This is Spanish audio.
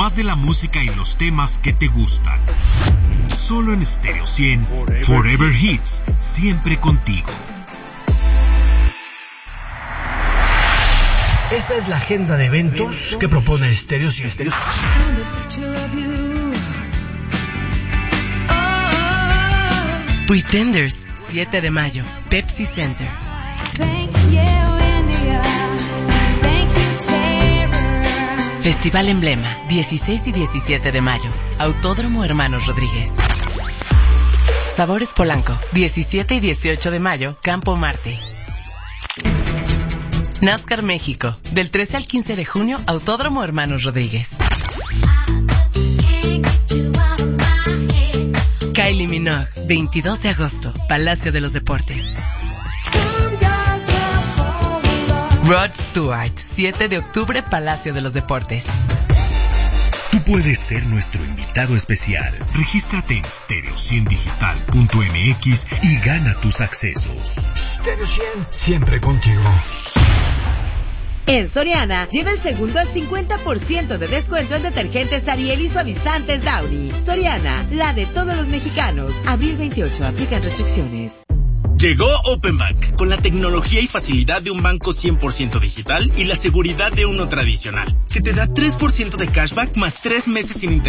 más de la música y los temas que te gustan. Solo en Stereo 100, Forever Hits, siempre contigo. Esta es la agenda de eventos que propone Stereo 100. Pretenders, 7 de mayo, Pepsi Center. Festival Emblema, 16 y 17 de mayo, Autódromo Hermanos Rodríguez. Sabores Polanco, 17 y 18 de mayo, Campo Marte. NASCAR México, del 13 al 15 de junio, Autódromo Hermanos Rodríguez. Kylie Minogue, 22 de agosto, Palacio de los Deportes. Rod Stewart, 7 de octubre, Palacio de los Deportes. Tú puedes ser nuestro invitado especial. Regístrate en stereo100digital.mx y gana tus accesos. Stereo 100, siempre contigo. En Soriana, lleva el segundo al 50% de descuento en detergentes Ariel y suavizantes Downy. Soriana, la de todos los mexicanos. Abril 28, aplican restricciones. Llegó Openbank, con la tecnología y facilidad de un banco 100% digital y la seguridad de uno tradicional, que te da 3% de cashback más 3 meses sin interés